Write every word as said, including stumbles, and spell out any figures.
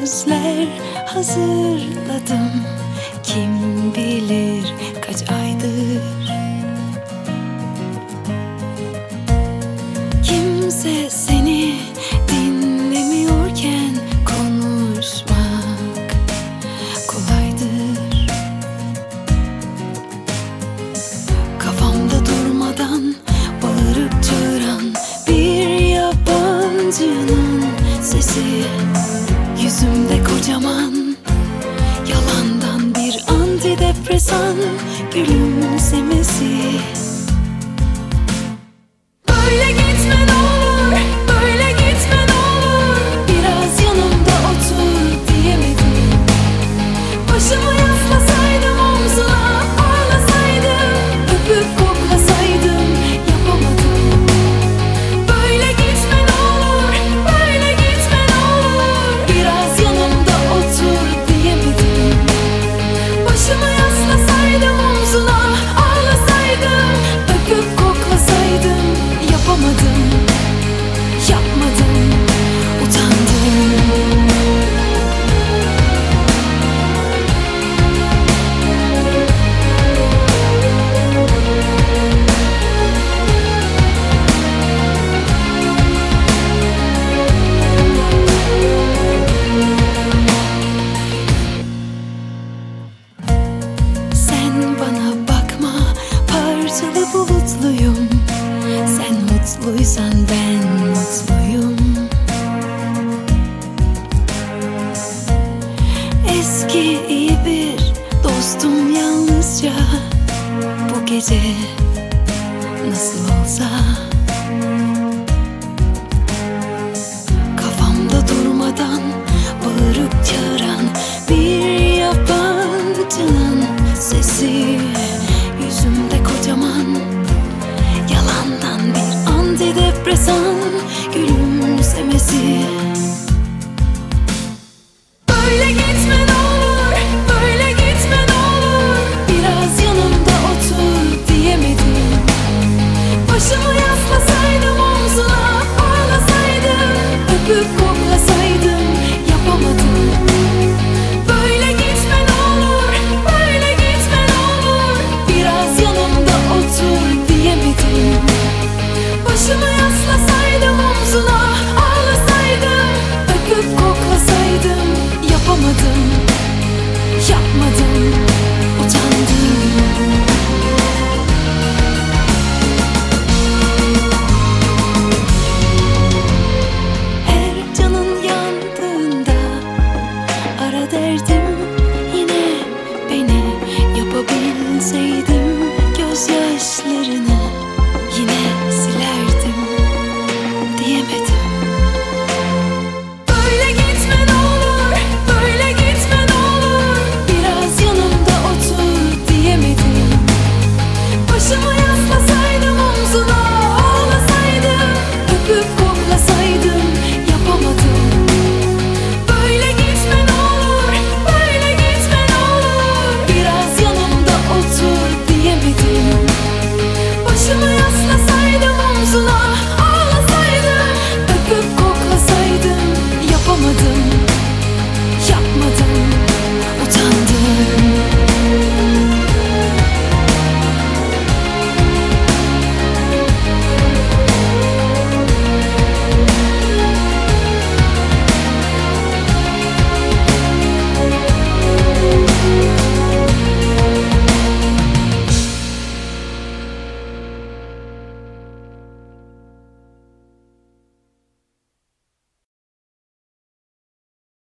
sözler hazırladım. Kim bilir kaç aydır. Kimse seni dinlemiyorken konuşmak kolaydır. Kafamda durmadan bağırıp çağıran bir yabancının sesi, yüzümde kocaman yalandan bir antidepresan gülümsemesi. Böyle gitme ne olur, böyle gitme ne olur, biraz yanımda otur diyemedim. Başımı yaslasaydım omzuna, ağlasaydım, öpüp koklasaydım, yapamadım. Böyle gitme ne olur, böyle gitme ne olur, biraz yanımda otur diyemedim. Başımı yaslasaydım omzuna, ağlasaydım, öpüp koklasaydım, yapamadım, yapmadım, utandım. Sen bana bakma, parçalı bulutluyum. Sen mutluysan ben mutluyum. Eski iyi bir dostum yalnızca bu gece nasıl olsa. Kafamda durmadan bağırıp çağıran bir yabancının sesi, yüzümde kocaman yalandan bir antidepresan gülümsemesi. Böyle gitme ne olur, böyle gitme ne olur, biraz yanımda otur diyemedim. Başımı yaslasaydım omzuna, ağlasaydım, öpüp